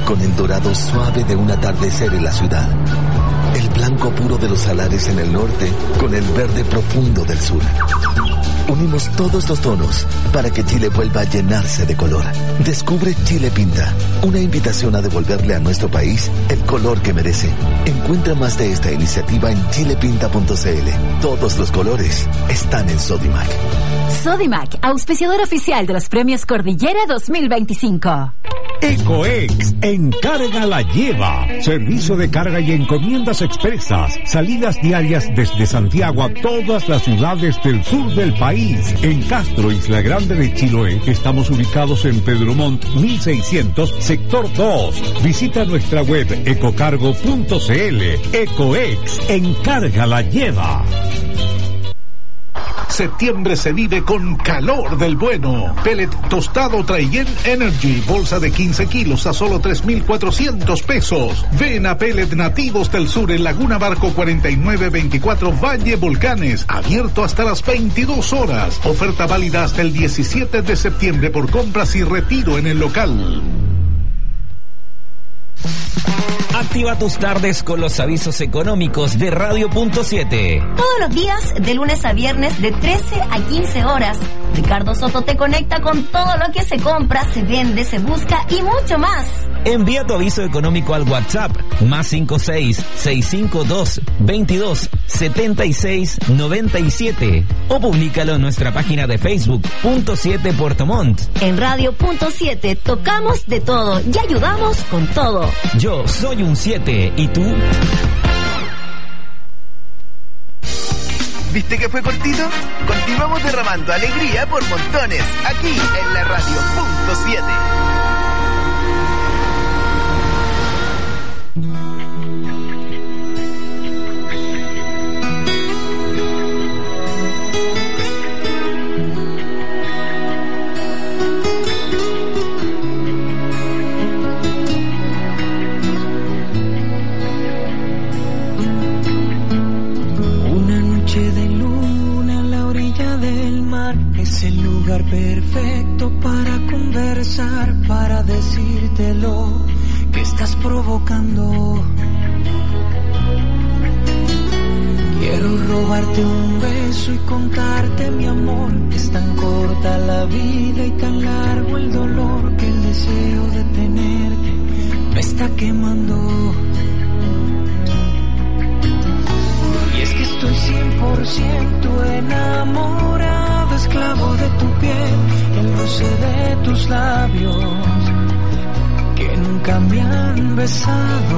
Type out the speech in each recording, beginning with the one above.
con el dorado suave de un atardecer en la ciudad, el blanco puro de los salares en el norte con el verde profundo del sur. Unimos todos los tonos para que Chile vuelva a llenarse de color. Descubre Chile Pinta, una invitación a devolverle a nuestro país el color que merece. Encuentra más de esta iniciativa en chilepinta.cl. Todos los colores están en Sodimac. Sodimac, auspiciador oficial de los premios Cordillera 2025. Ecoex, encarga la lleva. Servicio de carga y encomiendas expresas. Salidas diarias desde Santiago a todas las ciudades del sur del país. En Castro, Isla Grande de Chiloé, estamos ubicados en Pedro Montt 1600, sector 2. Visita nuestra web ecocargo.cl. Ecoex, encarga la lleva. Septiembre se vive con calor del bueno. Pellet tostado Trayen Energy, bolsa de 15 kilos a solo 3,400 pesos. Ven a Pellet Nativos del Sur en Laguna Barco 4924 Valle Volcanes, abierto hasta las 22 horas. Oferta válida hasta el 17 de septiembre por compras y retiro en el local. Activa tus tardes con los avisos económicos de Radio.7. Todos los días, de lunes a viernes, de 13 a 15 horas. Ricardo Soto te conecta con todo lo que se compra, se vende, se busca y mucho más. Envía tu aviso económico al WhatsApp +56 652 22 76 97 o públicalo en nuestra página de Facebook .7 Puerto Montt. En Radio.7 tocamos de todo y ayudamos con todo. Yo soy un 7, ¿y tú? ¿Viste que fue cortito? Continuamos derramando alegría por montones, aquí en la Radio.7. Perfecto para conversar, para decirte lo que estás provocando. Quiero robarte un beso y contarte mi amor. Es tan corta la vida y tan largo el dolor que el deseo de tenerte me está quemando. Y es que estoy 100% enamorado, esclavo de tu piel, el roce de tus labios que nunca me han besado.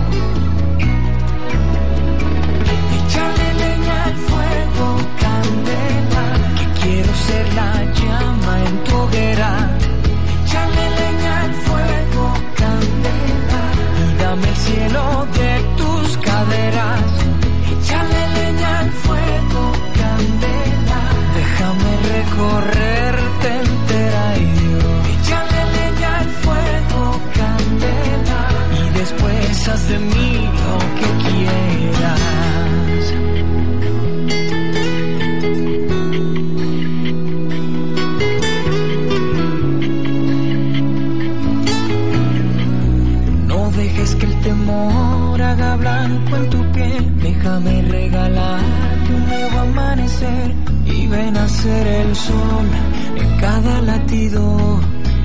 Échale leña al fuego, candela, que quiero ser la llama en tu hoguera. Échale leña al fuego, candela, y dame el cielo de tus caderas. Échale leña al fuego, candela, déjame recorrerte entera y yo. Échale leña al fuego, candela, y después haz de mí lo que quieras. No dejes que el temor haga blanco en tu piel. Déjame regalarte un nuevo amanecer y ven a ser el sol en cada latido.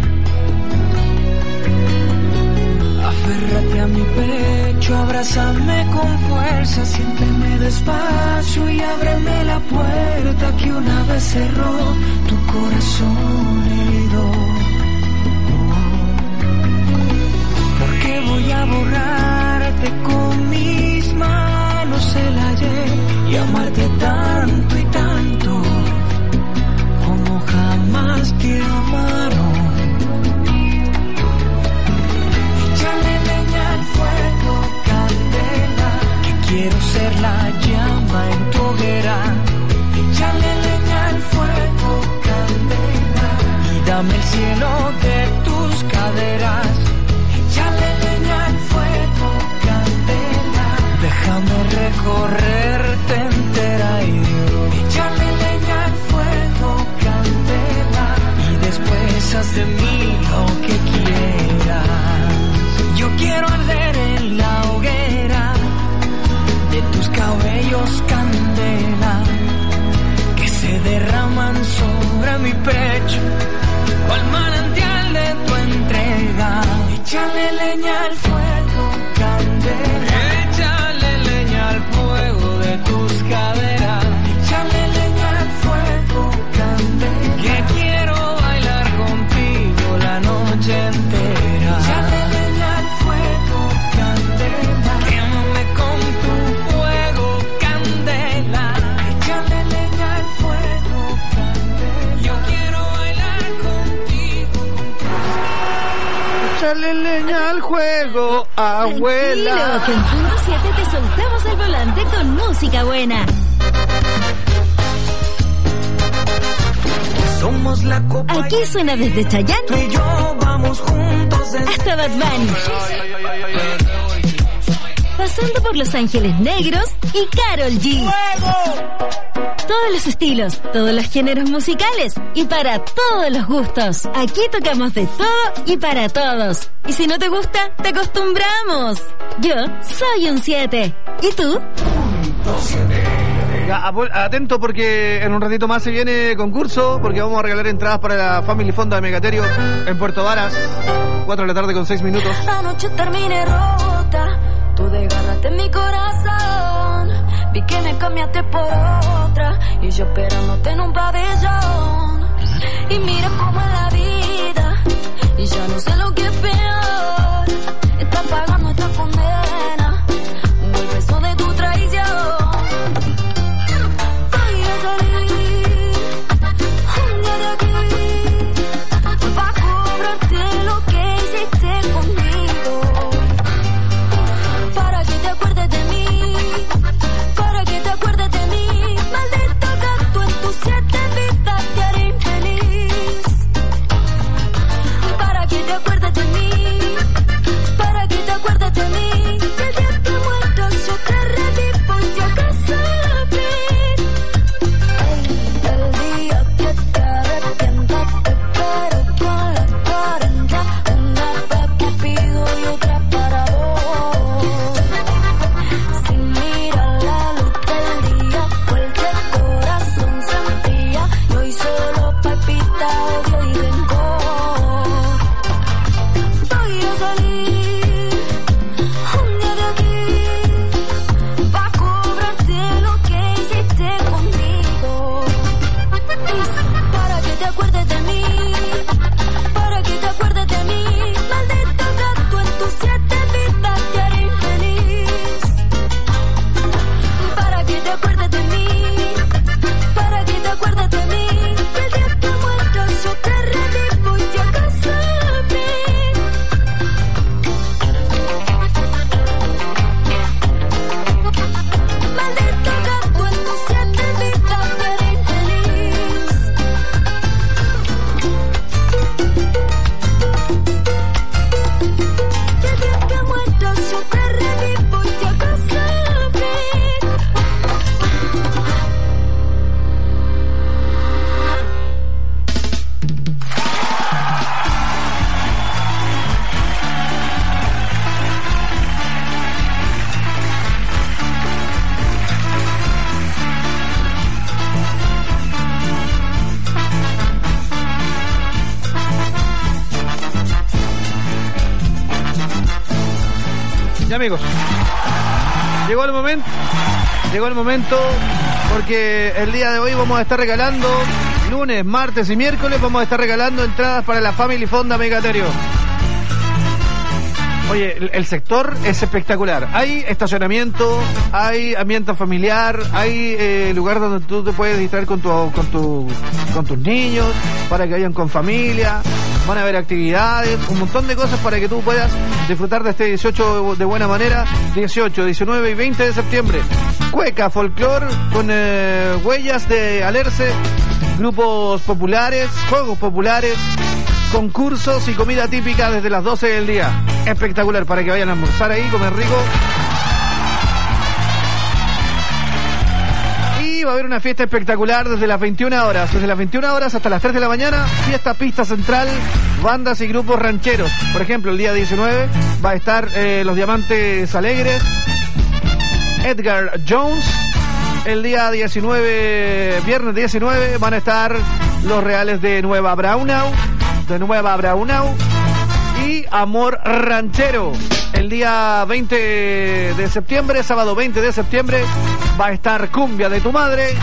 Aférrate a mi pecho, abrázame con fuerza, siénteme despacio y ábreme la puerta que una vez cerró tu corazón herido. Porque voy a borrarte con mis manos el ayer y amarte tanto y tanto como jamás te amaron. Échale leña al fuego, candela, que quiero ser la llama en tu hoguera. Échale leña al fuego, candela, y dame el cielo leña al fuego, candela. Échale leña al fuego de tus caderas. Échale leña al fuego, candela. Que quiero bailar contigo la noche entera. Échale leña al fuego, candela. Quémame con tu fuego, candela. Échale leña al fuego, candela. Yo quiero bailar contigo. Échale leña al juego, abuela. Tranquilo, que en punto 7 te soltamos el volante con música buena. Somos la copa. Aquí suena desde Chayanne Tú y yo vamos juntos hasta Bad Bunny, pasando por Los Ángeles Negros y Karol G. Todos los estilos, todos los géneros musicales y para todos los gustos. Aquí tocamos de todo y para todos. Y si no te gusta, te acostumbramos. Yo soy un 7. ¿Y tú? Ya, atento porque en un ratito más se viene concurso, porque vamos a regalar entradas para la Family Fonda de Megaterio en Puerto Varas, 4 de la tarde con 6 minutos. La noche terminé rota, tú desgarraste mi corazón. Vi que me cambiaste por otra y yo esperándote en un pabellón. Y mira cómo es la vida y ya no sé lo que es peor. Estás pagando esta condena, un beso de tu traición. Voy a salir un día de aquí pa' cobrarte lo que hiciste conmigo, para que te acuerdes de mí, para que te acuerdes de mí. Maldito gato, en tus 7 vidas te haré infeliz, para que te acuerdes de mí, para que te acuerdes de mí. El día que mueras yo te revivo y te acaso el día que te arrepientas te espero con las 40, una pa' Cupido y otra para vos. Sin mirar la luz del día, cualquier corazón se enfría y hoy solo palpita odio y rencor. Voy a salir un día de aquí pa' cobrarte lo que hiciste conmigo, para que te acuerdes de mí, para que te acuerdes de mí. Maldito gato, en tus 7 vidas te haré infeliz, para que te acuerdes de mí, para que te acuerdes de mí. El día que mueras yo te revivo y te acaso maldito gato, en tus 7 vidas te haré infeliz. El día que mueras yo te revivo y te acaso Ya, amigos, llegó el momento porque el día de hoy vamos a estar regalando, lunes, martes y miércoles vamos a estar regalando entradas para la Family Fonda Megaterio. Oye, el sector es espectacular. Hay estacionamiento, hay ambiente familiar, hay lugar donde tú te puedes distraer con tus niños, para que vayan con familia. Van a haber actividades, un montón de cosas para que tú puedas disfrutar de este 18 de buena manera. 18, 19 y 20 de septiembre. Cueca, folclor, con huellas de Alerce, grupos populares, juegos populares, concursos y comida típica desde las 12 del día. Espectacular, para que vayan a almorzar ahí, comer rico. Y va a haber una fiesta espectacular desde las 21 horas. Desde las 21 horas hasta las 3 de la mañana, fiesta pista central, bandas y grupos rancheros. Por ejemplo, el día 19 va a estar Los Diamantes Alegres, Edgar Jones. El día 19, viernes 19, van a estar Los Reales de Nueva Braunau. Y Amor Ranchero. El día 20 de septiembre, sábado 20 de septiembre, va a estar Cumbia de tu madre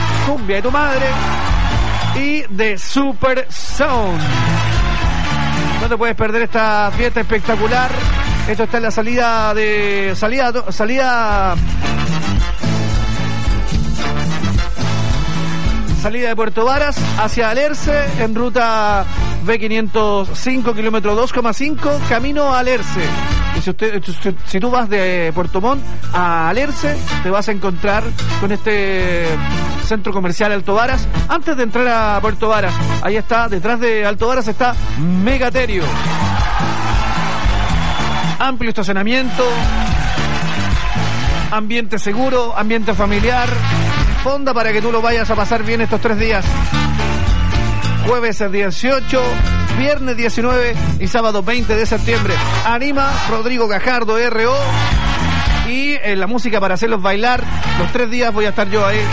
y de Super Sound. No te puedes perder esta fiesta espectacular. Esto está en la salida de Puerto Varas hacia Alerce en ruta B505, kilómetro 2,5, camino a Alerce. Y si tú vas de Puerto Montt a Alerce, te vas a encontrar con este centro comercial Alto Varas. Antes de entrar a Puerto Varas, ahí está, detrás de Alto Varas está Megaterio. Amplio estacionamiento, ambiente seguro, ambiente familiar. Fonda para que tú lo vayas a pasar bien estos 3 días. Jueves 18, viernes 19 y sábado 20 de septiembre. Anima Rodrigo Gajardo, RO. Y la música para hacerlos bailar. Los 3 días voy a estar yo ahí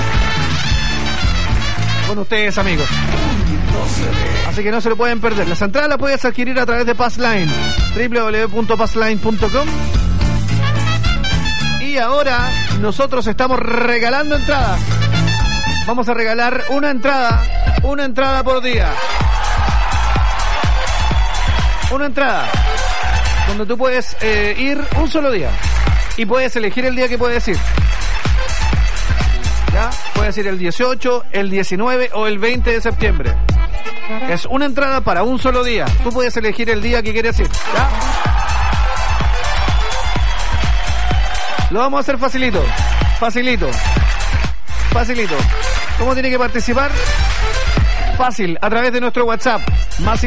con ustedes, amigos. Así que no se lo pueden perder. Las entradas las puedes adquirir a través de Passline, www.passline.com. Y ahora nosotros estamos regalando entradas. Vamos a regalar una entrada por día. Una entrada donde tú puedes ir un solo día y puedes elegir el día que puedes ir. ¿Ya? Puedes ir el 18, el 19 o el 20 de septiembre. Es una entrada para un solo día. Tú puedes elegir el día que quieres ir. ¿Ya? Lo vamos a hacer facilito. ¿Cómo tiene que participar? Fácil, a través de nuestro WhatsApp, más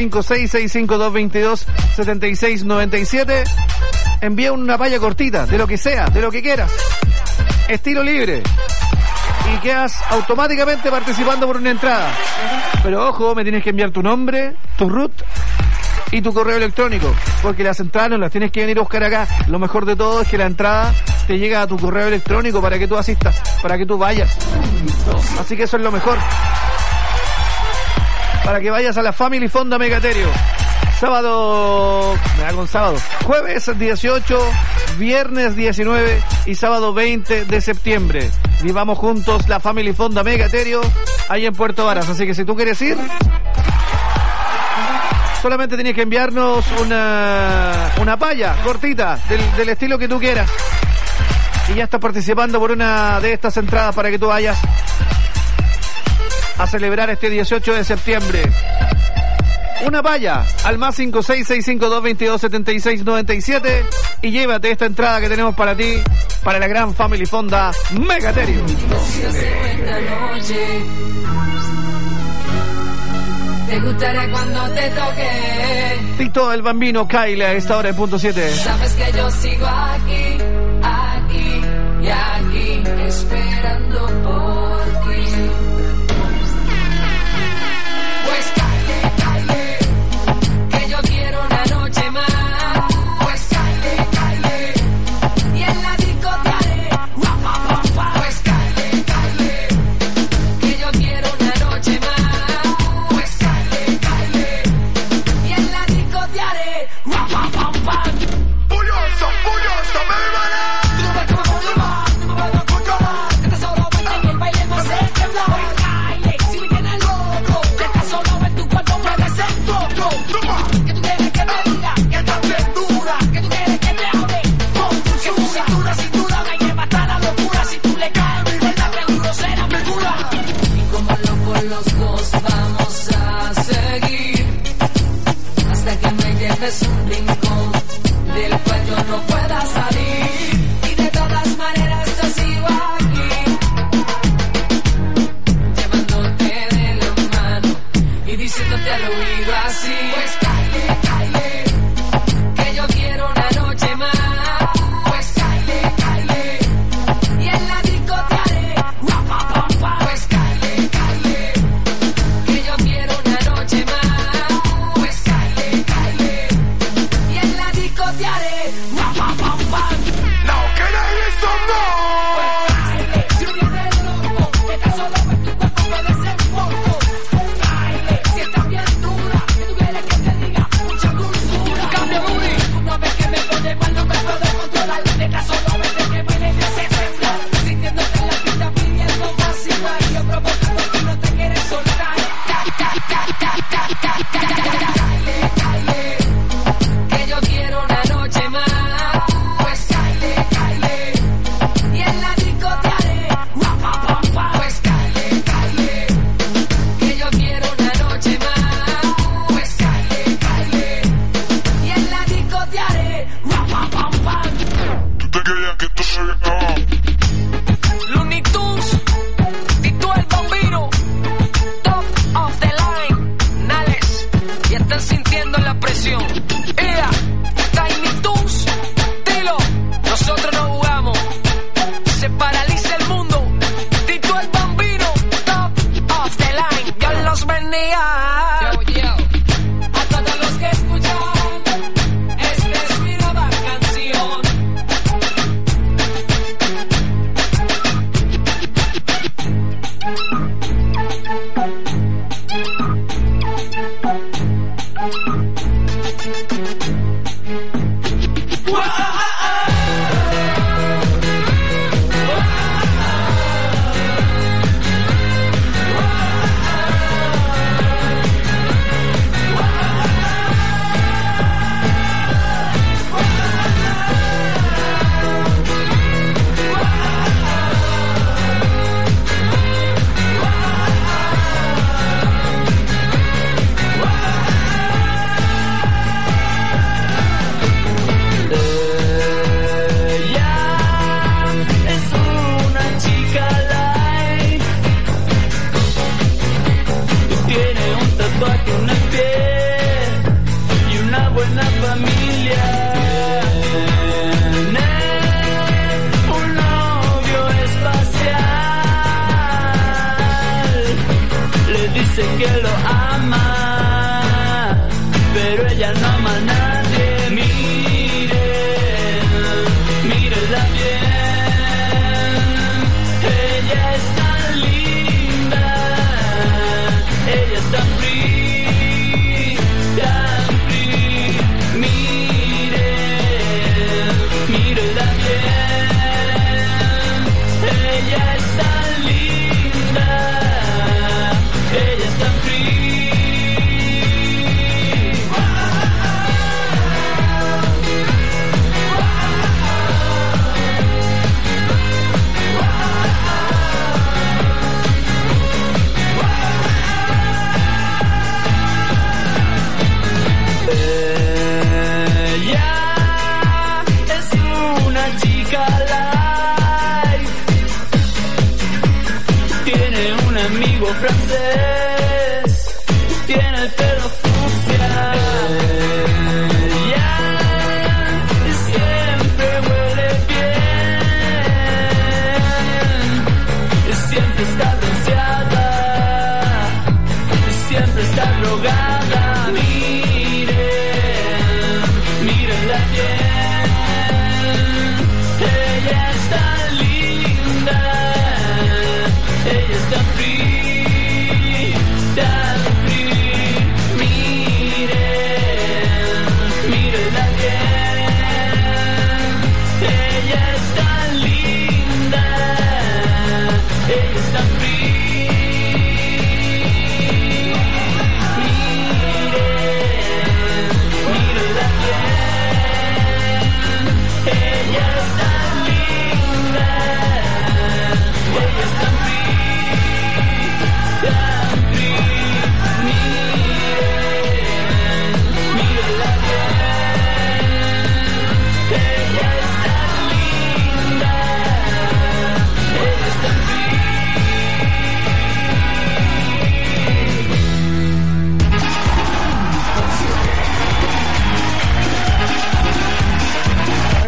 56652227697. Envía una palla cortita, de lo que sea, de lo que quieras. Estilo libre. Y quedas automáticamente participando por una entrada. Pero ojo, me tienes que enviar tu nombre, tu root y tu correo electrónico, porque las entradas no las tienes que venir a buscar acá. Lo mejor de todo es que la entrada te llega a tu correo electrónico para que tú asistas, para que tú vayas. Así que eso es lo mejor, para que vayas a la Family Fonda Megaterio. Jueves 18, viernes 19 y sábado 20 de septiembre. Vivamos juntos la Family Fonda Megaterio ahí en Puerto Varas. Así que si tú quieres ir, solamente tienes que enviarnos una palla cortita del estilo que tú quieras. Y ya estás participando por una de estas entradas para que tú vayas a celebrar este 18 de septiembre. Una palla al más 56652227697 y llévate esta entrada que tenemos para ti, para la gran Family Fonda Megaterio. Te gustará cuando te toque. Tito el Bambino, Kyle a esta hora en punto 7. Sabes que yo sigo aquí y aquí, esperando por ti. Pues Kyle, que yo quiero una noche más. Pues Kyle, y en la disco te haré. Pues Kyle, que yo quiero una noche más. Es un rincón del cual yo no pueda salir, y de todas maneras yo sigo aquí, llevándote de la mano y diciéndote al oído así. Pues Kyle, que yo quiero una noche más. Pues Kyle, y en la disco te haré. Pues Kyle, que yo quiero una noche más. Te haré. Now can I hear some noise? Si no vienes loco, que estás solo en tu cuerpo puede ser poco. Si estás bien dura, que tú quieres que te diga mucha dulzura. Cambia booty,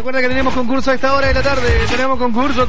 Recuerda que tenemos concurso a esta hora de la tarde. Tenemos concurso.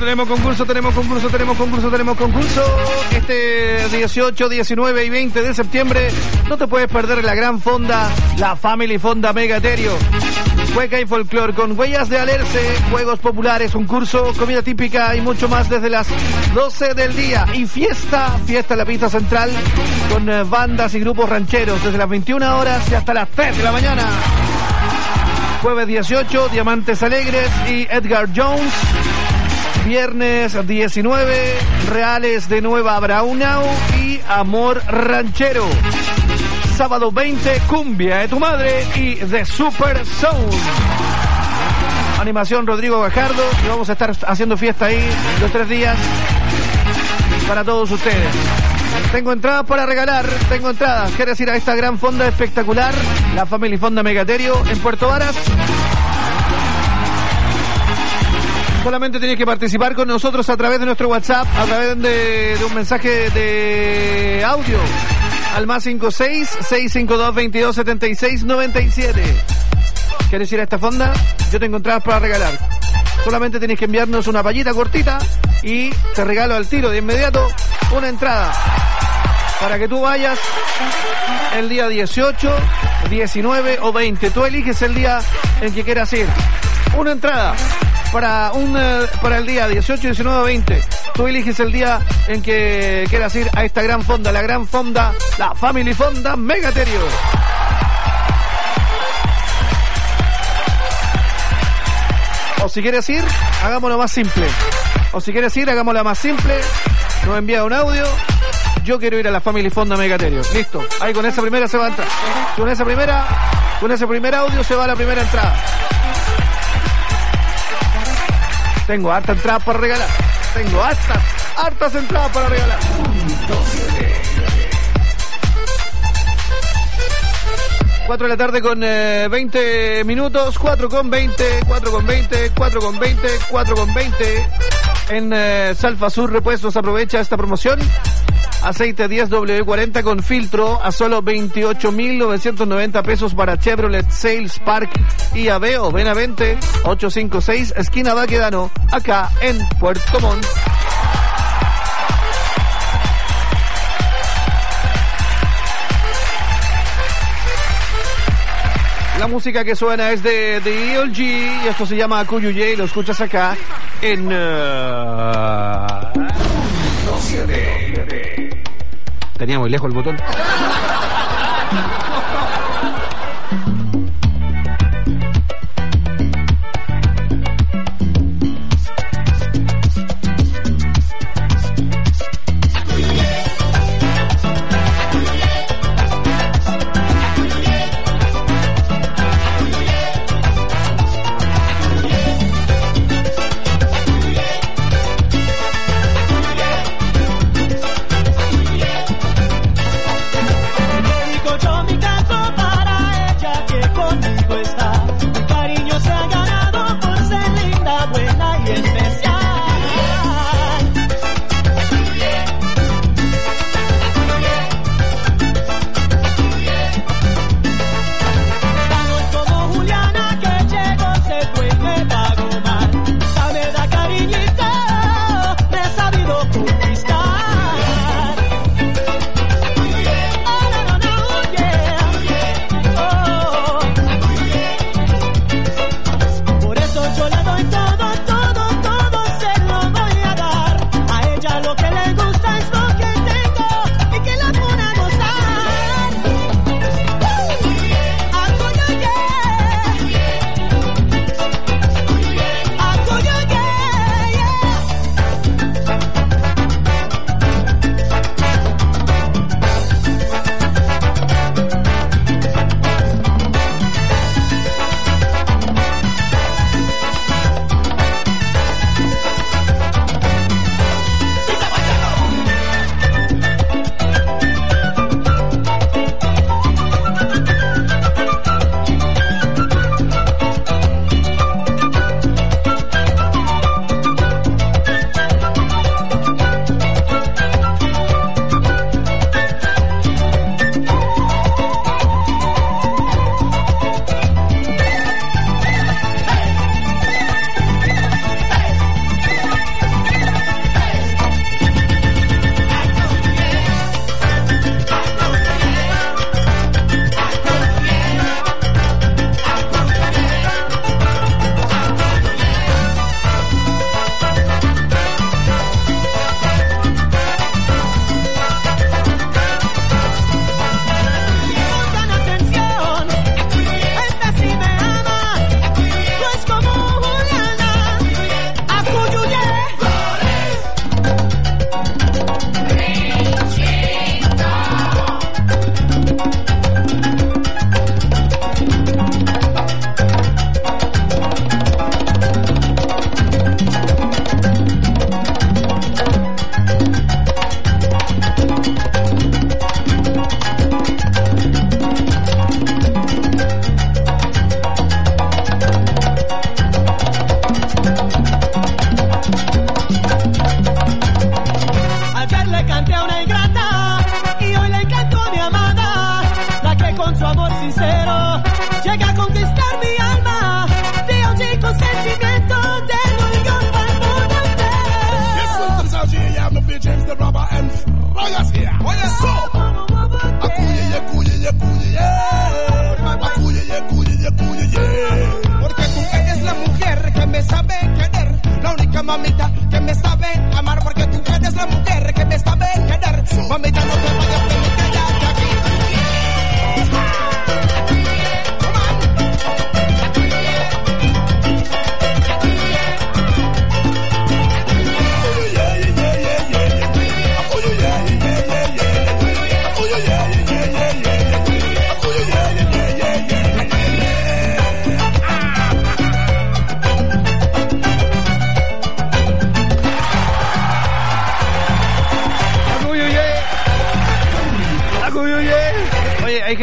Este 18, 19 y 20 de septiembre no te puedes perder la gran fonda, la Family Fonda Mega Etéreo. Cueca y folclor con huellas de Alerce, juegos populares, un curso, comida típica y mucho más desde las 12 del día. Y fiesta en la pista central con bandas y grupos rancheros desde las 21 horas y hasta las 3 de la mañana. Jueves 18, Diamantes Alegres y Edgar Jones. Viernes 19, Reales de Nueva Braunau y Amor Ranchero. Sábado 20, Cumbia de tu Madre y The Super Sound. Animación Rodrigo Gajardo y vamos a estar haciendo fiesta ahí los 3 días para todos ustedes. Tengo entradas para regalar, ¿Quieres ir a esta gran fonda espectacular? La Family Fonda Mega Etéreo en Puerto Varas. Solamente tienes que participar con nosotros a través de nuestro WhatsApp, a través de un mensaje de audio al más 56-652-2276-97. ¿Quieres ir a esta fonda? Yo tengo entradas para regalar. Solamente tienes que enviarnos una payita cortita y te regalo al tiro de inmediato una entrada para que tú vayas el día 18, 19 o 20. Tú eliges el día en que quieras ir. Una entrada para el día 18, 19 o 20. Tú eliges el día en que quieras ir a esta gran fonda, la gran fonda, la Family Fonda Mega Etéreo. O si quieres ir, hagámoslo más simple. Nos envía un audio. Yo quiero ir a la Family Fonda Mega Etéreo. Listo. Ahí con esa primera se va a entrar. Con ese primer audio se va la primera entrada. Tengo hartas entradas para regalar. Hartas entradas para regalar. 4 de la tarde con 20 minutos, 4 con 20. En Salfa Sur Repuestos aprovecha esta promoción. Aceite 10W40 con filtro a solo 28.990 pesos para Chevrolet Sales Park y Aveo Benavente 856 esquina Baquedano, acá en Puerto Montt. La música que suena es de ELG y esto se llama Cuyuye y lo escuchas acá en... Tenía muy lejos el botón.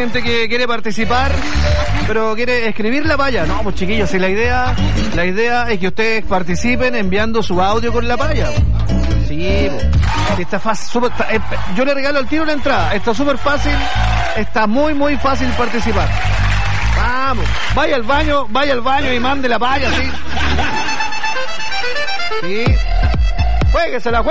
gente que quiere participar, pero quiere escribir la palla. No, pues chiquillos, si la idea es que ustedes participen enviando su audio con la palla. Sí, está fácil, yo le regalo al tiro la entrada. Está súper fácil, está muy fácil participar. Vamos, vaya al baño y mande la palla, sí. Sí. Juéguesela.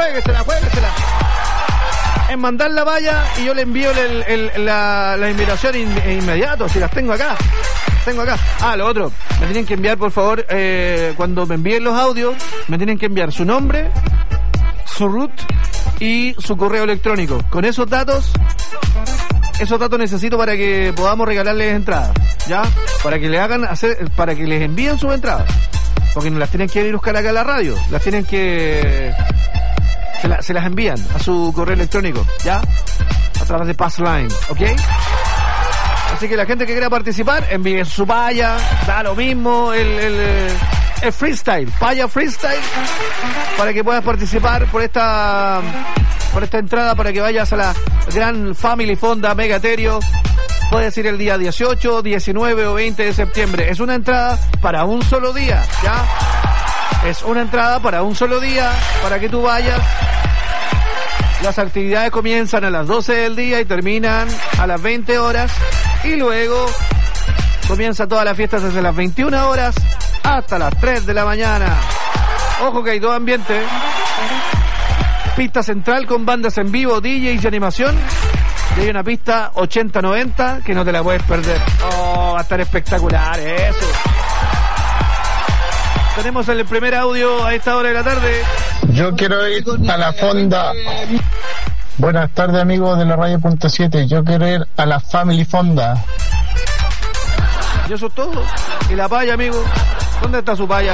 En mandar la valla y yo le envío la invitación inmediato, si las tengo acá. Lo otro, me tienen que enviar, por favor, cuando me envíen los audios, me tienen que enviar su nombre, su root y su correo electrónico. Con esos datos necesito para que podamos regalarles entradas, ¿ya? Para que les envíen sus entradas. Porque no las tienen que ir a buscar acá a la radio, las tienen que... Se las envían a su correo electrónico, ¿ya? A través de Passline, ¿ok? Así que la gente que quiera participar, envíe su paya, da lo mismo, el freestyle, paya freestyle, para que puedas participar por esta entrada, para que vayas a la gran Family Fonda Megaterio. Puedes ir el día 18, 19 o 20 de septiembre. Es una entrada para un solo día, ¿ya? Es una entrada para un solo día, para que tú vayas. Las actividades comienzan a las 12 del día y terminan a las 20 horas. Y luego comienza toda la fiesta desde las 21 horas hasta las 3 de la mañana. Ojo que hay dos ambientes. Pista central con bandas en vivo, DJs y animación. Y hay una pista 80-90 que no te la puedes perder. Oh, va a estar espectacular eso. Tenemos el primer audio a esta hora de la tarde. Yo quiero ir a la fonda. Buenas tardes, amigos de la radio.7. Yo quiero ir a la Family Fonda. Y eso es todo. Y la paya, amigo. ¿Dónde está su paya?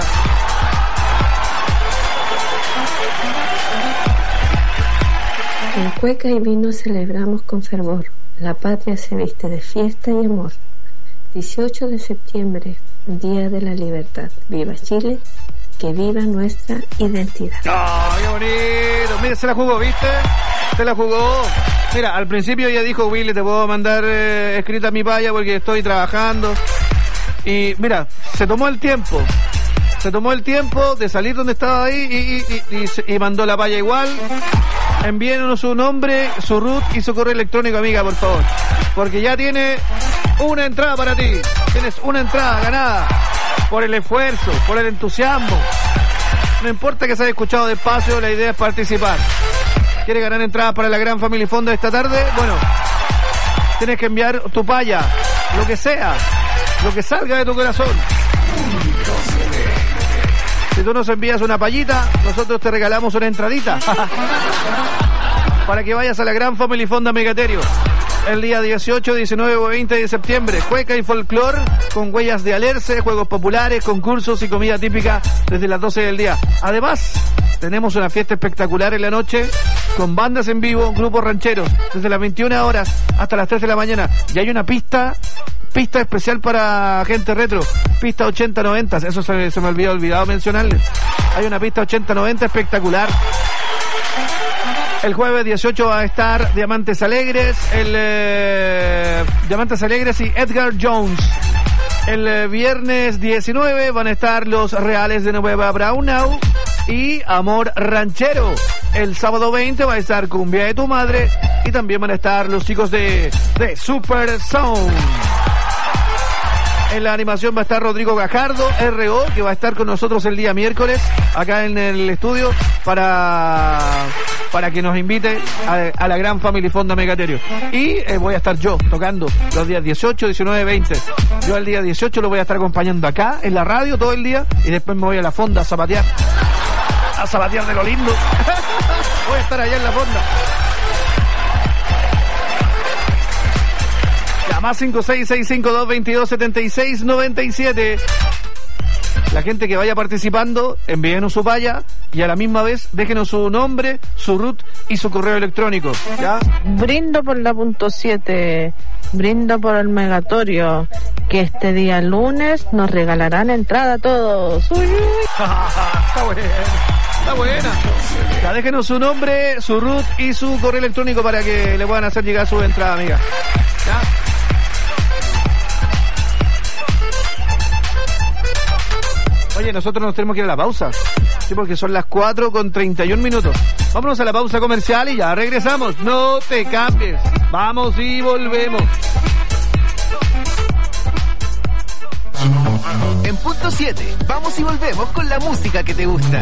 En Cueca y Vino celebramos con fervor. La patria se viste de fiesta y amor. 18 de septiembre, Día de la Libertad. ¡Viva Chile! ¡Que viva nuestra identidad! ¡Oh, qué bonito! Mira, se la jugó, ¿viste? Se la jugó. Mira, al principio ya dijo Willy, te puedo mandar escrita mi paya porque estoy trabajando. Y mira, se tomó el tiempo de salir donde estaba ahí y mandó la paya igual. Envíenos su nombre, su root y su correo electrónico, amiga, por favor. Porque ya tiene una entrada para ti. Tienes una entrada ganada por el esfuerzo, por el entusiasmo. No importa que se haya escuchado despacio, la idea es participar. ¿Quieres ganar entradas para la gran Family Fonda esta tarde? Bueno, tienes que enviar tu paya, lo que sea, lo que salga de tu corazón. Si tú nos envías una payita, nosotros te regalamos una entradita para que vayas a la gran Family Fonda Megaterio el día 18, 19 o 20 de septiembre. Cueca y folclor con huellas de alerce, juegos populares, concursos y comida típica desde las 12 del día. Además, tenemos una fiesta espectacular en la noche con bandas en vivo, grupos rancheros, desde las 21 horas hasta las 3 de la mañana. Y hay una pista especial para gente retro, pista 80-90, eso se me olvidado mencionarles. Hay una pista 80-90 espectacular. El jueves 18 va a estar Diamantes Alegres, Diamantes Alegres y Edgar Jones. El viernes 19 van a estar Los Reales de Nueva Braunau y Amor Ranchero. El sábado 20 va a estar Cumbia de tu Madre y también van a estar los chicos de Super Sound. En la animación va a estar Rodrigo Gajardo, RO, que va a estar con nosotros el día miércoles acá en el estudio para que nos invite a la gran Family Fonda Megaterio. Y voy a estar yo tocando los días 18, 19, 20. Yo el día 18 lo voy a estar acompañando acá en la radio todo el día y después me voy a la fonda a zapatear de lo lindo. Voy a estar allá en la fonda. Más 56652227697. La gente que vaya participando, envíenos su paya y a la misma vez déjenos su nombre, su root y su correo electrónico. ¿Ya? Brindo por la .7, brindo por el Megatorio, que este día lunes nos regalarán entrada a todos. ¡Uy, uy! Está buena, está buena. Ya, déjenos su nombre, su root y su correo electrónico para que le puedan hacer llegar su entrada, amiga. ¿Ya? Oye, nosotros nos tenemos que ir a la pausa. Sí, porque son las 4:31. Vámonos a la pausa comercial y ya regresamos. No te cambies. Vamos y volvemos. En punto 7, vamos y volvemos con la música que te gusta.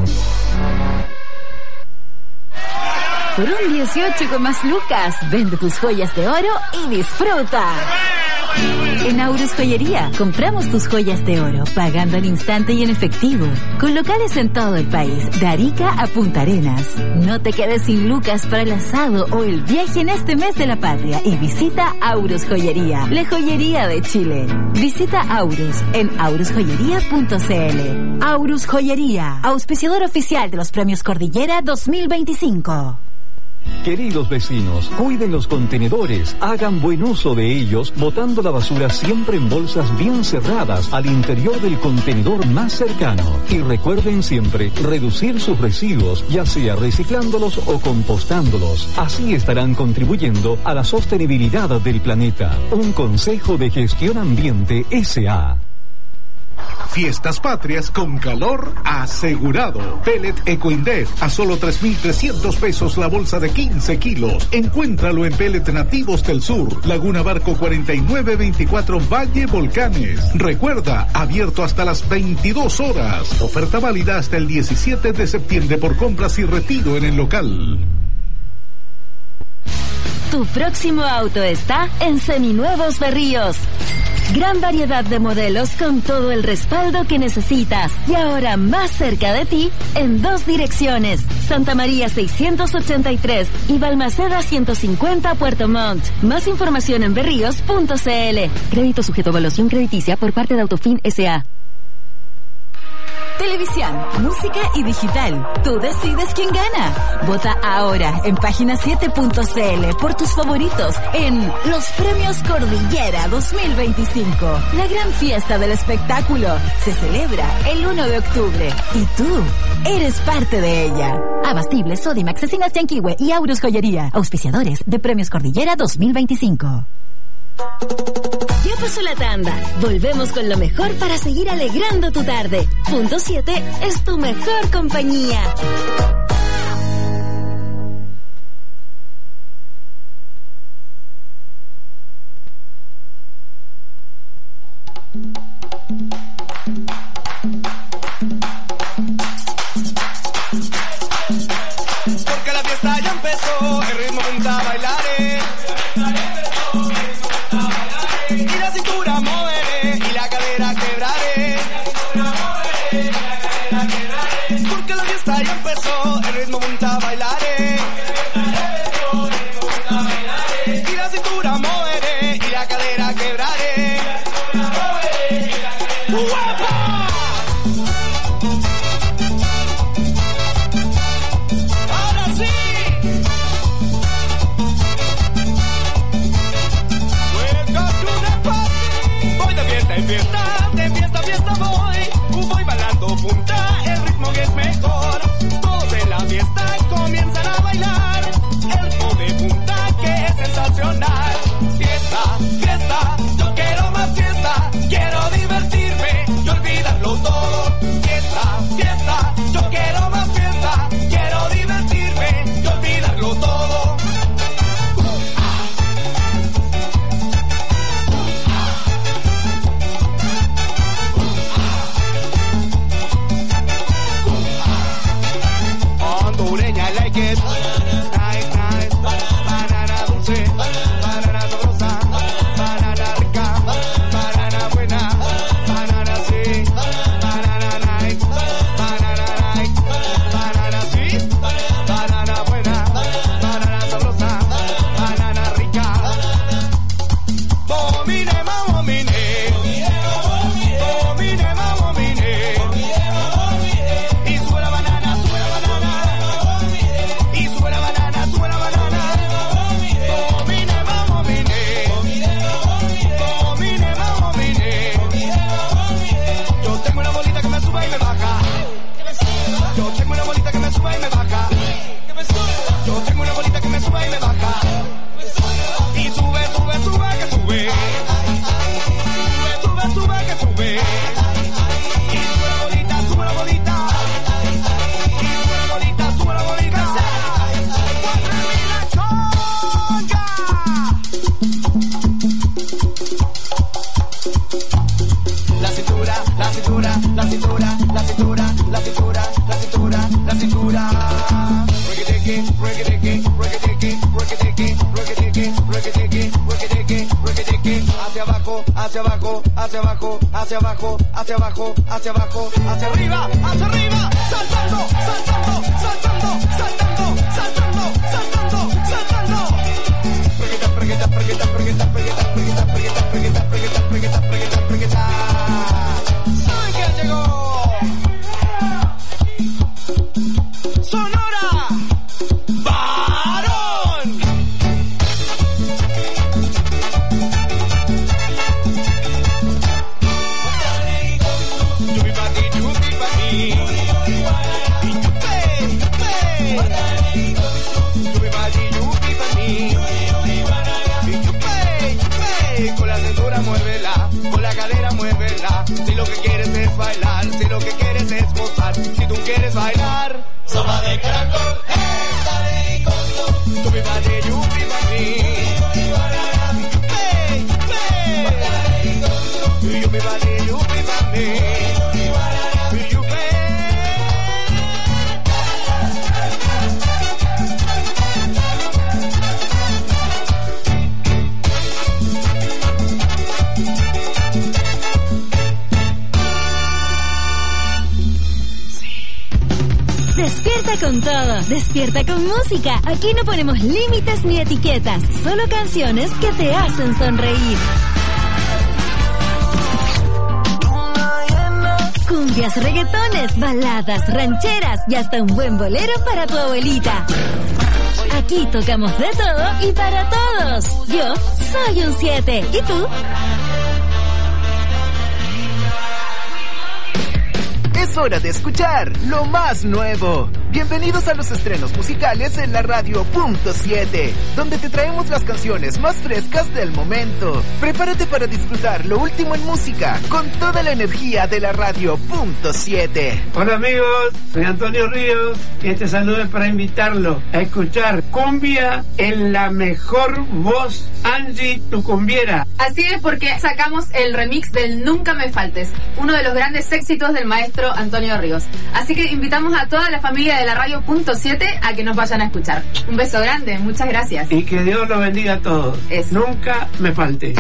Por un 18 con más lucas, vende tus joyas de oro y disfruta. En Aurus Joyería, compramos tus joyas de oro, pagando al instante y en efectivo, con locales en todo el país, de Arica a Punta Arenas. No te quedes sin lucas para el asado o el viaje en este mes de la patria y visita Aurus Joyería, la joyería de Chile. Visita Aurus en aurusjoyería.cl. Aurus Joyería, auspiciador oficial de los Premios Cordillera 2025. Queridos vecinos, cuiden los contenedores, hagan buen uso de ellos, botando la basura siempre en bolsas bien cerradas al interior del contenedor más cercano. Y recuerden siempre reducir sus residuos, ya sea reciclándolos o compostándolos. Así estarán contribuyendo a la sostenibilidad del planeta. Un consejo de Gestión Ambiente S.A. Fiestas patrias con calor asegurado. Pellet Ecoindef a solo 3.300 pesos la bolsa de 15 kilos. Encuéntralo en Pellet Nativos del Sur, Laguna Barco 4924 Valle Volcanes. Recuerda, abierto hasta las 22 horas. Oferta válida hasta el 17 de septiembre por compras y retiro en el local. Tu próximo auto está en Seminuevos Berríos. Gran variedad de modelos con todo el respaldo que necesitas. Y ahora más cerca de ti, en 2 direcciones. Santa María 683 y Balmaceda 150 Puerto Montt. Más información en berríos.cl. Crédito sujeto a evaluación crediticia por parte de Autofin S.A. Televisión, música y digital. Tú decides quién gana. Vota ahora en página7.cl por tus favoritos en los Premios Cordillera 2025. La gran fiesta del espectáculo se celebra el 1 de octubre y tú eres parte de ella. Abastible, Sodimac, Cecinas Yanquihue y Aurus Joyería, auspiciadores de Premios Cordillera 2025. Ya pasó la tanda. Volvemos con lo mejor para seguir alegrando tu tarde. Punto 7 es tu mejor compañía. Porque la fiesta ya empezó, el ritmo punta a bailar. Y la cintura moveré y la cadera quebraré. Porque la fiesta ya empezó, el ritmo punta a bailar. Y la cintura moveré y la cadera quebraré. ¡Guapa! Ahora sí. Voy de fiesta en fiesta, de fiesta a fiesta voy. Voy bailando punta, el ritmo que es mejor. Todos en la fiesta comienzan a bailar. El ritmo de punta que es sensacional. Fiesta, fiesta, yo quiero más fiesta. Quiero divertirme y olvidarlo todo. Fiesta, fiesta, yo quiero más fiesta. Quiero divertirme y olvidarlo todo. Hondureña, I like it. Nice, nice. Banana dulce, banana sabrosa, banana rica, banana buena, banana sí, banana nice, banana nice, banana sí, banana buena, banana sabrosa, banana rica. Bomine, mamomine, bomine, mamomine. Y sube la banana, sube la banana. Y sube la banana, sube la banana. Bomine, mamomine. Bomine, mamomine. Yo tengo una bolita que me sube y me baja. Yo tengo una bolita que me sube y me baja. Yo tengo una bolita que me sube y me baja. Y sube, sube, sube, que sube. Sube, sube, sube, que sube. Y sube la bolita. hacia abajo, hacia abajo, hacia abajo, hacia abajo, hacia abajo, hacia arriba, saltando, saltando, saltando, saltando, saltando, saltando, saltando. Pregueta, pregueta, pregueta, pregueta, pregueta, pregueta, pregueta, pregueta, pregueta, pregueta, pregueta, pregueta. ¿Saben quién llegó? Sonora Varón. Con la cintura muévela, con la cadera muévela. Si lo que quieres es bailar, si lo que quieres es gozar, si tú quieres bailar, sopa de caracol, hey, tú mi body, you be me, you be body, you be me. Despierta con todo, despierta con música. Aquí no ponemos límites ni etiquetas, solo canciones que te hacen sonreír. Cumbias, reggaetones, baladas, rancheras y hasta un buen bolero para tu abuelita. Aquí tocamos de todo y para todos. Yo soy un 7. ¿Y tú? Es hora de escuchar lo más nuevo. Bienvenidos a los estrenos musicales en la Radio Punto 7, donde te traemos las canciones más frescas del momento. Prepárate para disfrutar lo último en música con toda la energía de la Radio Punto 7. Hola amigos, soy Antonio Ríos y este saludo es para invitarlo a escuchar cumbia en la mejor voz, Angie, tu cumbiera. Así es, porque sacamos el remix del Nunca Me Faltes, uno de los grandes éxitos del maestro Antonio Ríos. Así que invitamos a toda la familia de la Radio Punto 7 a que nos vayan a escuchar. Un beso grande, muchas gracias. Y que Dios los bendiga a todos. Nunca me falte.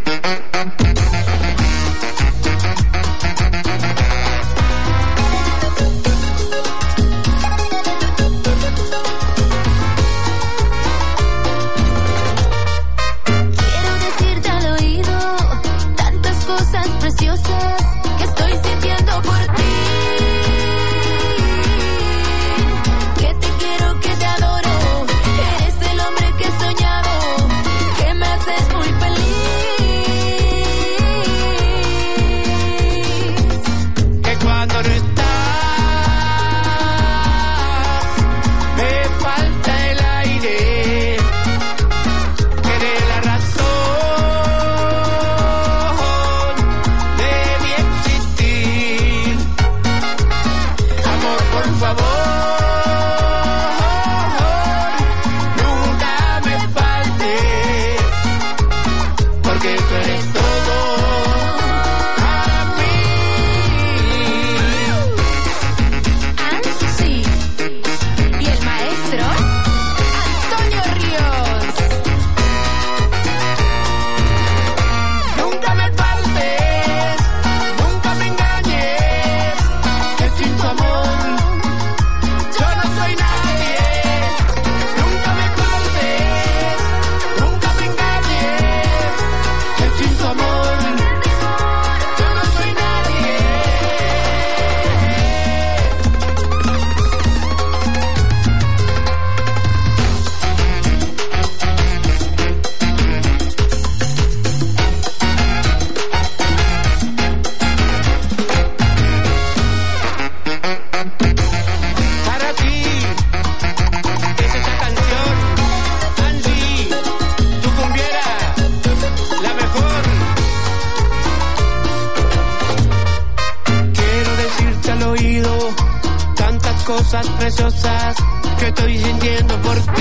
cosas preciosas que estoy sintiendo por ti.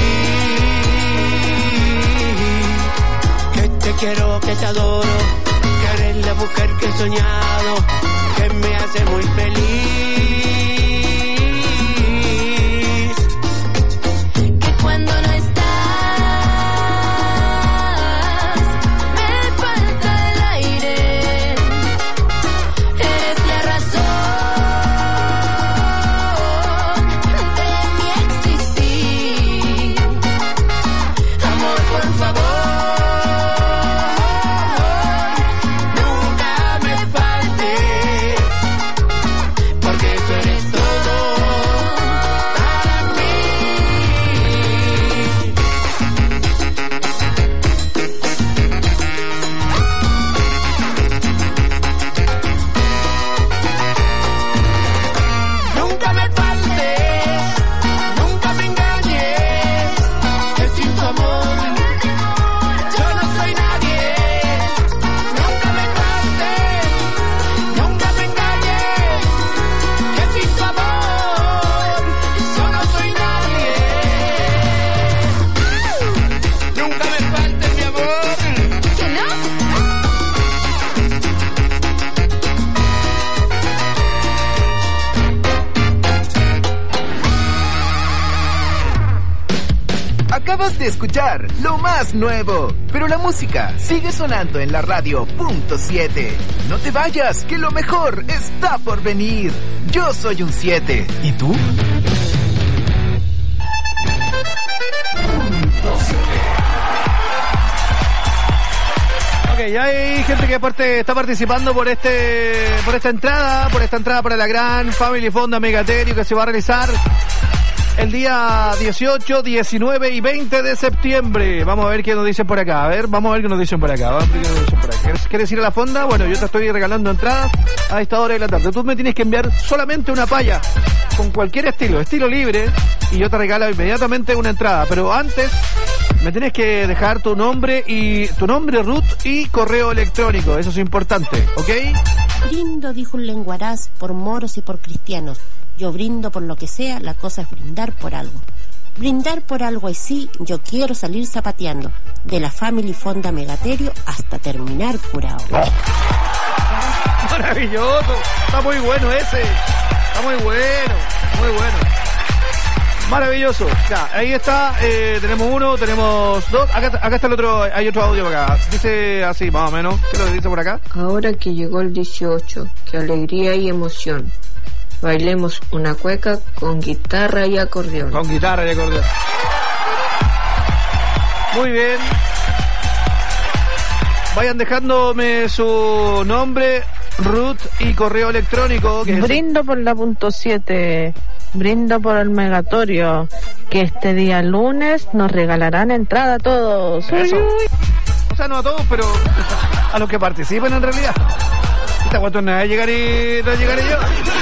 Que te quiero, que te adoro, que eres la mujer que he soñado, que me hace muy feliz. Que cuando no estás, me falta el aire. Acabas de escuchar lo más nuevo, pero la música sigue sonando en la radio .7. No te vayas, que lo mejor está por venir. Yo soy un 7. ¿Y tú? Ok, ya hay gente que aparte está participando por esta entrada para la gran Family Fonda Megaterio que se va a realizar el día 18, 19 y 20 de septiembre. Vamos a ver qué nos dicen por acá. Vamos a ver qué nos dicen por acá. ¿Quieres ir a la fonda? Bueno, yo te estoy regalando entradas a esta hora de la tarde. Tú me tienes que enviar solamente una palla con cualquier estilo libre, y yo te regalo inmediatamente una entrada. Pero antes me tienes que dejar tu nombre, root y correo electrónico. Eso es importante, ¿ok? Brindo, dijo un lenguaraz, por moros y por cristianos. Yo brindo por lo que sea, la cosa es brindar por algo. Brindar por algo es sí, yo quiero salir zapateando. De la Family Fonda Megaterio hasta terminar curado. Oh. Maravilloso, está muy bueno ese. Está muy bueno. Maravilloso. Ya, ahí está, tenemos uno, tenemos dos. Acá está el otro, hay otro audio acá. Dice así, más o menos. ¿Qué es lo que dice por acá? Ahora que llegó el 18, qué alegría y emoción. Bailemos una cueca con guitarra y acordeón. Muy bien. Vayan dejándome su nombre, root y correo electrónico. Brindo por la .7. Brindo por el Megatorio, que este día lunes nos regalarán entrada a todos. Eso. O sea, no a todos, pero a los que participen en realidad. Esta guatona no llegaré yo.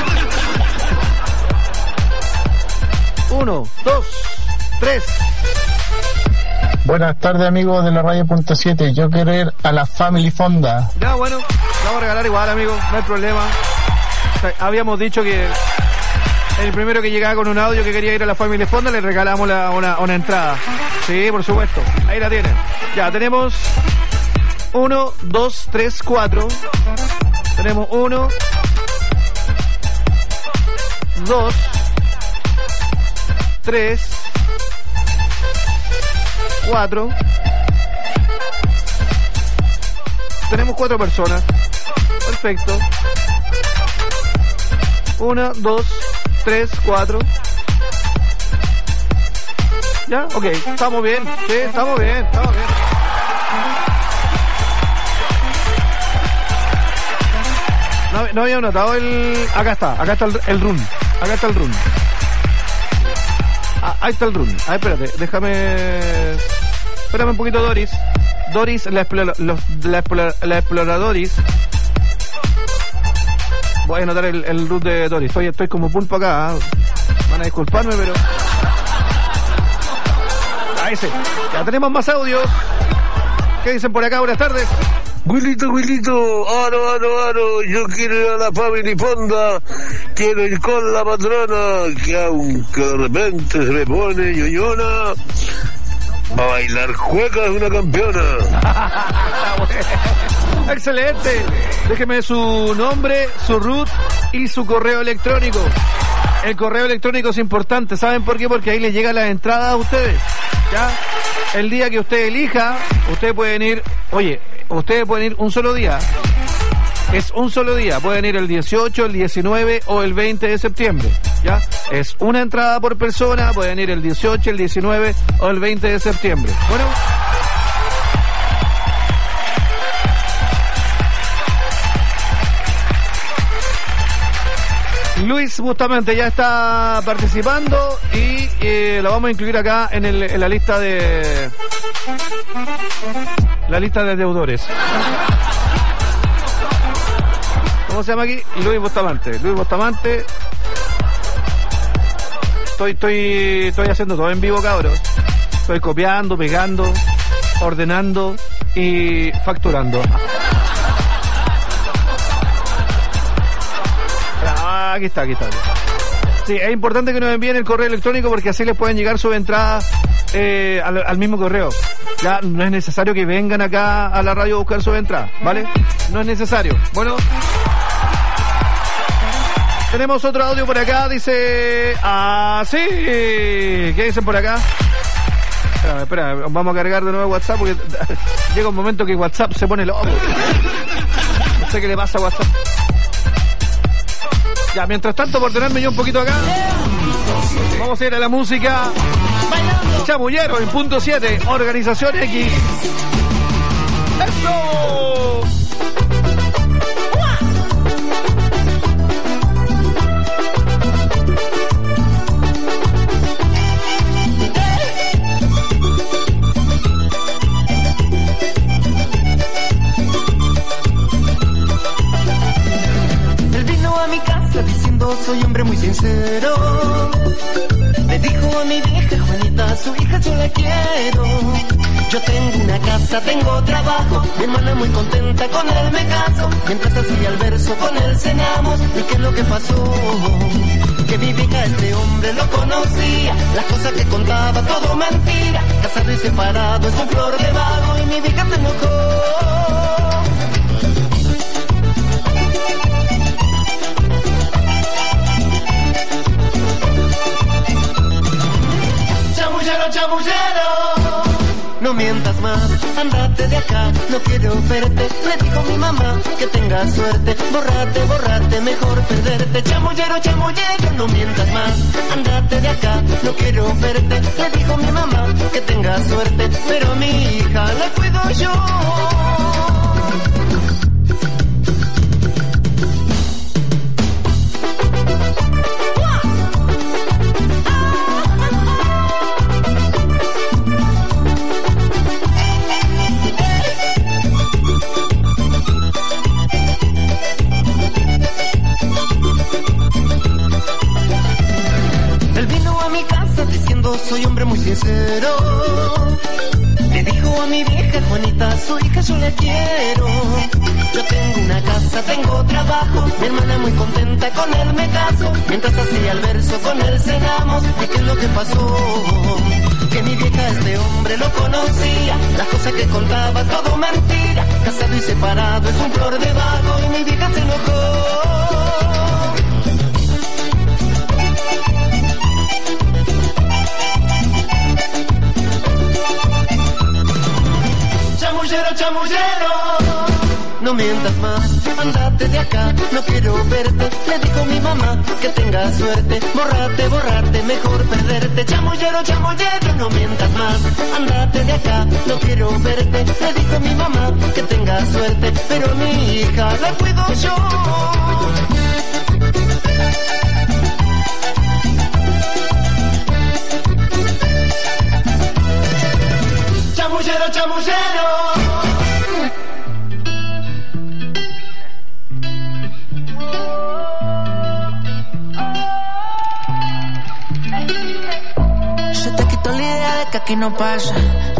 1, 2, 3. Buenas tardes, amigos de la radio .7. Yo quiero ir a la Family Fonda. Ya, bueno, vamos a regalar igual, amigo, no hay problema. O sea, habíamos dicho que el primero que llegaba con un audio que quería ir a la Family Fonda le regalamos una entrada. Sí, por supuesto, ahí la tienen. Ya, tenemos 1, 2, 3, 4. Tenemos 1, 2, 3, 4. Tenemos 4 personas. Perfecto. 1, 2, 3, 4. ¿Ya? Ok, estamos bien. Sí, estamos bien. No había notado el... Acá está el run. Ahí está el run. Espérate, espérame un poquito, Doris, la exploradoris. Voy a anotar el root de Doris. Estoy como pulpo acá, ¿eh? Van a disculparme, pero... Ahí sí. Ya tenemos más audios. ¿Qué dicen por acá? Buenas tardes. Wilito, aro, yo quiero ir a la Family Fonda, quiero ir con la patrona, que aunque de repente se me pone ñoñona, va a bailar jueca, es una campeona. Excelente. Déjeme su nombre, su root y su correo electrónico. El correo electrónico es importante, ¿saben por qué? Porque ahí les llega la entrada a ustedes, ¿ya? El día que usted elija, ustedes pueden ir un solo día. Es un solo día, pueden ir el 18, el 19 o el 20 de septiembre, ¿ya? Es una entrada por persona, pueden ir el 18, el 19 o el 20 de septiembre. Bueno. Luis Bustamante ya está participando y lo vamos a incluir acá en la lista de deudores. ¿Cómo se llama aquí? Luis Bustamante. Estoy haciendo todo en vivo, cabros. Estoy copiando, pegando, ordenando y facturando. Aquí está. Sí, es importante que nos envíen el correo electrónico porque así les pueden llegar sus entradas al mismo correo. Ya no es necesario que vengan acá a la radio a buscar sus entradas, ¿vale? No es necesario. Bueno, tenemos otro audio por acá, dice así. ¿Qué dicen por acá? Espera, vamos a cargar de nuevo WhatsApp porque llega un momento que WhatsApp se pone loco. No sé qué le pasa a WhatsApp. Ya, mientras tanto, por tenerme yo un poquito acá, vamos a ir a la música. Chamullero en punto 7, Organización X. ¡Eso! Diciendo soy hombre muy sincero, le dijo a mi vieja Juanita, su hija yo la quiero. Yo tengo una casa, tengo trabajo, mi hermana muy contenta, con él me caso. Mientras hacía el verso, con él cenamos. ¿Y qué es lo que pasó? Que mi vieja este hombre lo conocía, las cosas que contaba todo mentira. Casado y separado es un flor de vago y mi vieja se enojó. Chamullero, no mientas más, andate de acá, no quiero verte. Le dijo mi mamá que tengas suerte, bórrate, mejor perderte. Chamullero, no mientas más, andate de acá, no quiero verte. Le dijo mi mamá que tengas suerte, pero a mi hija la cuido yo. Soy hombre muy sincero, le dijo a mi vieja Juanita, su hija yo la quiero. Yo tengo una casa, tengo trabajo, mi hermana muy contenta, con él me caso. Mientras hacía el verso, con él cenamos. ¿Y qué es lo que pasó? Que mi vieja este hombre lo conocía, las cosas que contaba todo mentira. Casado y separado es un flor de vago y mi vieja se enojó. Chamullero, no mientas más, andate de acá, no quiero verte. Le dijo mi mamá que tengas suerte, bórrate, mejor perderte. Chamullero, no mientas más, andate de acá, no quiero verte. Le dijo mi mamá que tengas suerte, pero a mi hija la cuido yo. Chamullero. Se te quitó la idea de que aquí no pasa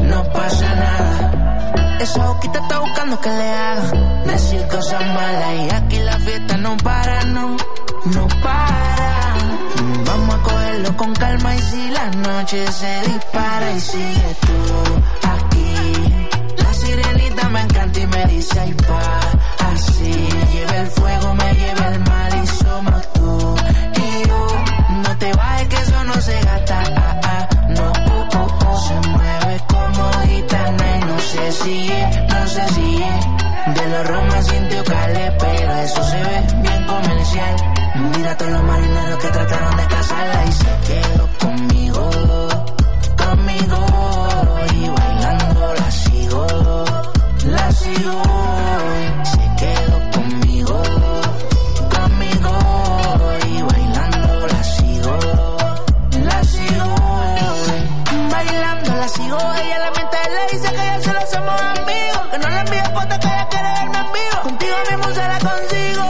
nada. Esa boquita está buscando que le haga decir cosas malas y aquí la fiesta no para, no para. Vamos a cogerlo con calma y si la noche se dispara y sigue tú aquí. La sirenita me encanta y me dice ay pa, así. Lleva el fuego, me lleva el mal y somos tú y yo. No te bajes que eso no se gasta, no. Se mueve como gitana y no sé si es de los Roma sintió Calé, pero eso se ve bien comercial. Mira todos los marineros que trataron de casarla y se quedó conmigo y bailando la sigo. Se quedó conmigo y bailando la sigo. Bailando la sigo, ella la mente le dice que ya solo somos amigos, que no le envío fotos que ella quiere verme en vivo. Contigo mismo se la consigo.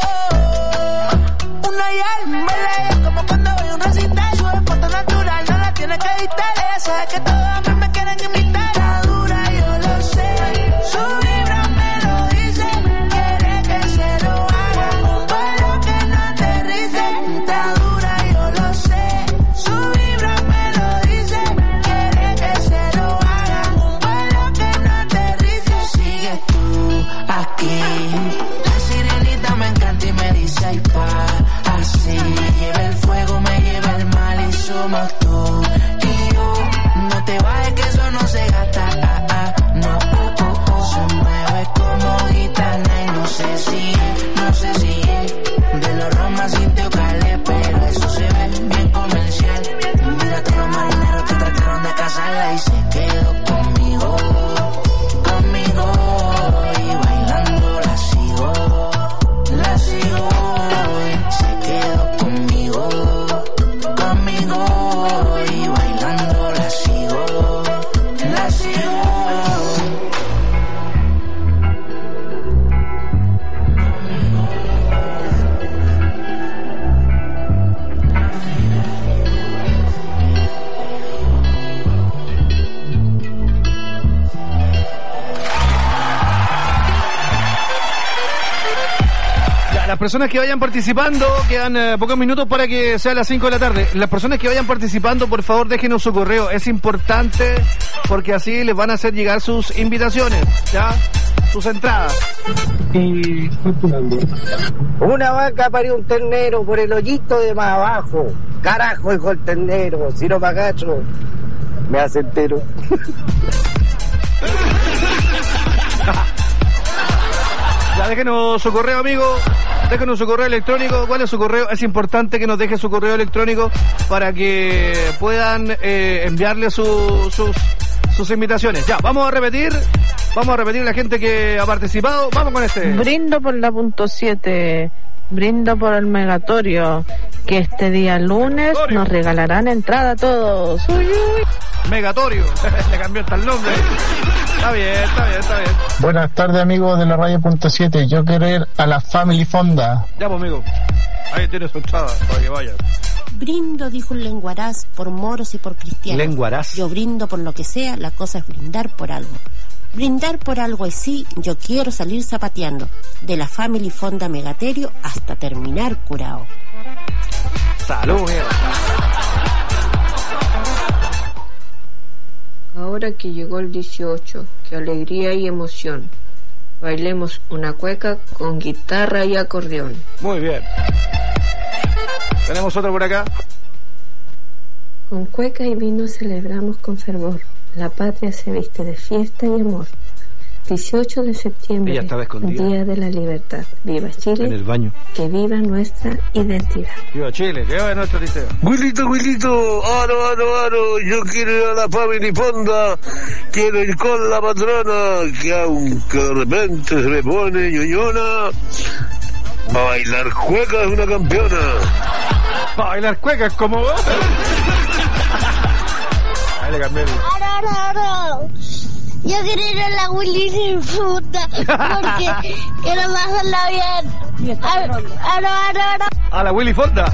Como cuando voy a un recital, sube foto natural, no la tiene que editar. Ella sabe que todos los hombres me quieren imitar. Está dura, yo lo sé, su vibra me lo dice. Quiere que se lo haga un vuelo que no aterrice. Está dura, yo lo sé, su vibra me lo dice. Quiere que se lo haga un vuelo que no aterrice. Sigue tú aquí, la sirenita me encanta y me dice ay pa, así. Lleva el fuego, me lleva el mal y somos tú y yo. No te bajes que personas que vayan participando, quedan pocos minutos para que sea las 5 de la tarde. Las personas que vayan participando, por favor, déjenos su correo. Es importante porque así les van a hacer llegar sus invitaciones, ¿ya? Sus entradas. Una vaca parió un ternero por el hoyito de más abajo. Carajo, hijo el ternero, si no me agacho, me hace entero. Ya, déjenos su correo, amigo. Déjenos su correo electrónico. ¿Cuál es su correo? Es importante que nos deje su correo electrónico para que puedan enviarle sus invitaciones. Ya, vamos a repetir la gente que ha participado. Vamos con este. Brindo por la punto 7. Brindo por el Megatorio, que este día lunes nos regalarán entrada a todos. Uy, uy. Megatorio. Le cambió hasta el nombre. Está bien. Buenas tardes, amigos de la radio.7. Yo quiero ir a la Family Fonda. Ya, pues, amigo. Ahí tienes su entrada para que vayan. Brindo, dijo un lenguaraz, por moros y por cristianos. Lenguaraz. Yo brindo por lo que sea, la cosa es brindar por algo. Brindar por algo es sí, yo quiero salir zapateando. De la Family Fonda Megaterio hasta terminar curado. Salud, mierda. Ahora que llegó el 18, qué alegría y emoción. Bailemos una cueca con guitarra y acordeón. Muy bien. Tenemos otro por acá. Con cueca y vino celebramos con fervor. La patria se viste de fiesta y amor. 18 de septiembre, Día de la Libertad. Viva Chile. En el baño. Que viva nuestra identidad. Viva Chile, que viva nuestra identidad. Wilito, aro, yo quiero ir a la Family Fonda, quiero ir con la patrona, que aunque de repente se me pone ñoñona, va a bailar cueca, es una campeona. Va a bailar cueca, es como vos. Ahí le cambié. Aro. Yo quiero ir a la Willy Fonda porque quiero pasarla bien. Aro. A la Willy Fonda.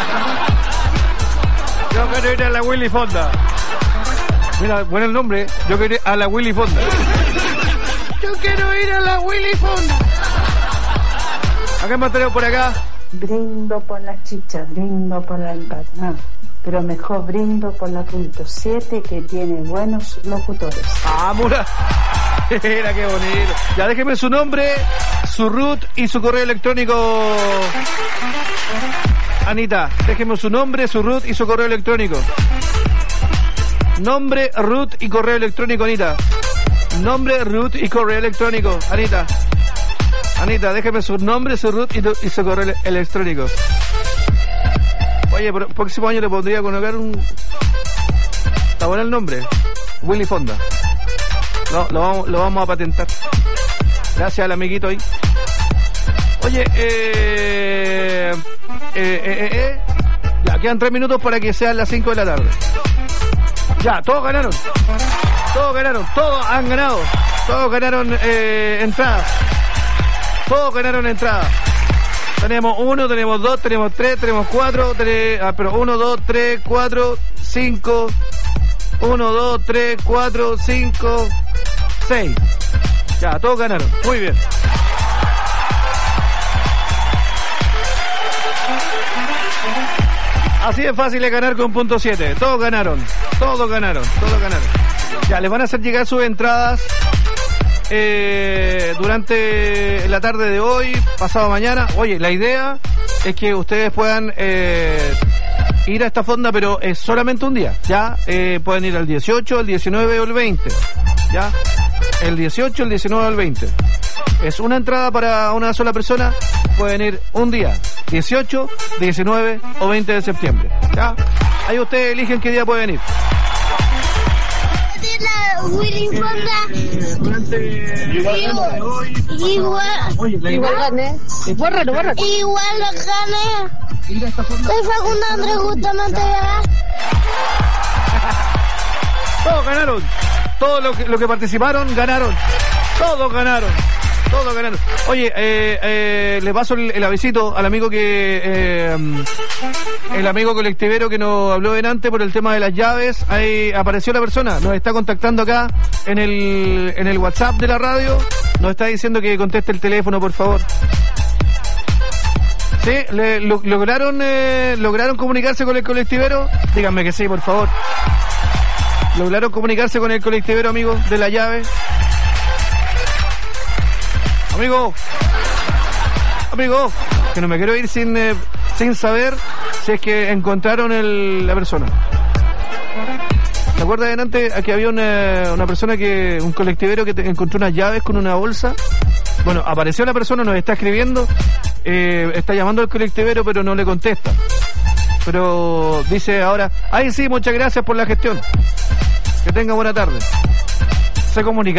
Yo quiero ir a la Willy Fonda. Mira, bueno el nombre. Yo quiero ir a la Willy Fonda. Yo quiero ir a la Willy Fonda. Acá más tenemos por acá. Brindo por las chichas, brindo por la empanada, pero mejor brindo por la punto 7 que tiene buenos locutores. Ah, mira. Mira qué bonito. Ya déjeme su nombre, su root y su correo electrónico. Anita, déjeme su nombre, su root y su correo electrónico. Nombre, root y correo electrónico, Anita. Nombre, root y correo electrónico, Anita. Anita, déjeme su nombre, su root y su correo electrónico. Oye, próximo año le pondría colocar un... Está bueno el nombre. Willy Fonda. No, lo vamos a patentar. Gracias al amiguito ahí. Oye, ya, quedan 3 minutos para que sean las 5 de la tarde. Ya, todos ganaron. Todos han ganado. Todos ganaron entradas. Todos ganaron entradas. Tenemos 1, tenemos 2, tenemos 3, tenemos 4, 1, 2, 3, 4, 5, 1, 2, 3, 4, 5, 6. Ya, todos ganaron. Muy bien. Así de fácil es ganar con punto 7. Todos ganaron. Ya, les van a hacer llegar sus entradas durante la tarde de hoy, pasado mañana. Oye, la idea es que ustedes puedan ir a esta fonda, pero es solamente un día. Ya pueden ir al 18, el 19 o el 20. Ya, el 18, el 19 o el 20. Es una entrada para una sola persona. Pueden ir un día, 18, 19 o 20 de septiembre. Ya, ahí ustedes eligen qué día pueden ir. Willy Fonda igual gané. Bórralo. Igual lo gané. Soy Facundo Andrés Bustamante. Todos ganaron. Todos los que participaron ganaron. Todos ganaron. Oye, le paso el avisito al amigo el amigo colectivero que nos habló delante por el tema de las llaves. Ahí apareció la persona, nos está contactando acá en el WhatsApp de la radio. Nos está diciendo que conteste el teléfono, por favor. Sí, lograron comunicarse con el colectivero. Díganme que sí, por favor. ¿Lograron comunicarse con el colectivero, amigo, de la llave? Amigo, que no me quiero ir sin saber si es que encontraron la persona. ¿Te acuerdas de antes que había una persona un colectivero que encontró unas llaves con una bolsa? Bueno, apareció la persona, nos está escribiendo, está llamando al colectivero, pero no le contesta. Pero dice ahora, ay sí, muchas gracias por la gestión. Que tenga buena tarde. Se comunica.